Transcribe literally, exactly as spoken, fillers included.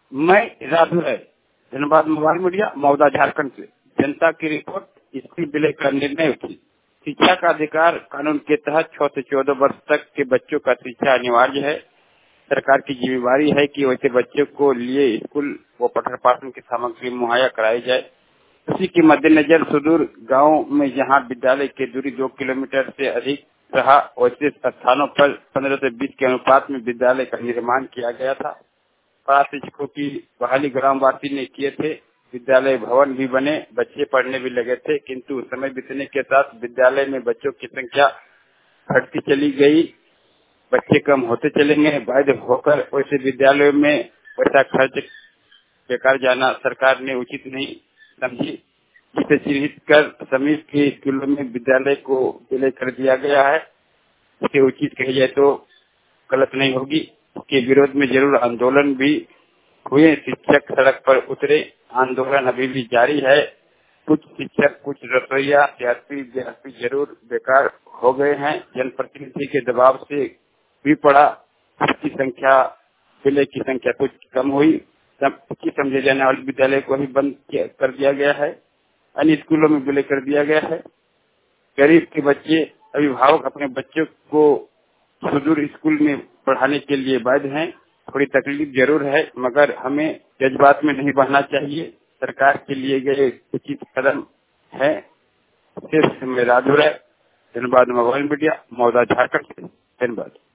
मैं राधु है। धन्यवाद मोबाइल मीडिया मौदा झारखंड से जनता की रिपोर्ट। स्कूल विलय का निर्णय उठी। शिक्षा का अधिकार कानून के तहत छह से चौदह वर्ष तक के बच्चों का शिक्षा अनिवार्य है। सरकार की जिम्मेवारी है कि वैसे बच्चों को लिए स्कूल व पठन पाठन की सामग्री मुहैया कराई जाए। इसी के मद्देनजर सुदूर गाँव में जहाँ विद्यालय की दूरी दो किलोमीटर से अधिक रहा, वैसे स्थानों पर पंद्रह से बीस के अनुपात में विद्यालय का निर्माण किया गया था। पारा शिक्षकों की बहाली ग्रामवासी ने किए थे। विद्यालय भवन भी बने, बच्चे पढ़ने भी लगे थे, किंतु समय बीतने के साथ विद्यालय में बच्चों की संख्या घटती चली गई। बच्चे कम होते चले गए। बाध्य होकर वैसे विद्यालयों में वैसा खर्च बेकार जाना सरकार ने उचित नहीं समझी, जिसे चिन्हित कर समीप के स्कूलों में विद्यालय को विलय कर दिया गया है। इसे उचित कही जाए तो गलत नहीं होगी। इसके विरोध में जरूर आंदोलन भी हुए। शिक्षक सड़क पर उतरे। आंदोलन अभी भी जारी है। कुछ शिक्षक, कुछ रसोईया, सीआरपी विद्यार्थी जरूर बेकार हो गए हैं। जनप्रतिनिधि के दबाव से भी पड़ा। इसकी संख्या विलय की संख्या कुछ कम हुई। उचित समझे जाने वाले विद्यालय को ही बंद कर दिया गया है। अन्य स्कूलों में विलय कर दिया गया है। गरीब के बच्चे, अभिभावक अपने बच्चों को सुदूर स्कूल में पढ़ाने के लिए बाध्य हैं। थोड़ी तकलीफ जरूर है, मगर हमें जज्बात में नहीं बहना चाहिए। सरकार के लिए गए उचित कदम है। सिर्फ में राधुर है। धन्यवाद मोबाइल मीडिया मौदा झारखंड से। धन्यवाद।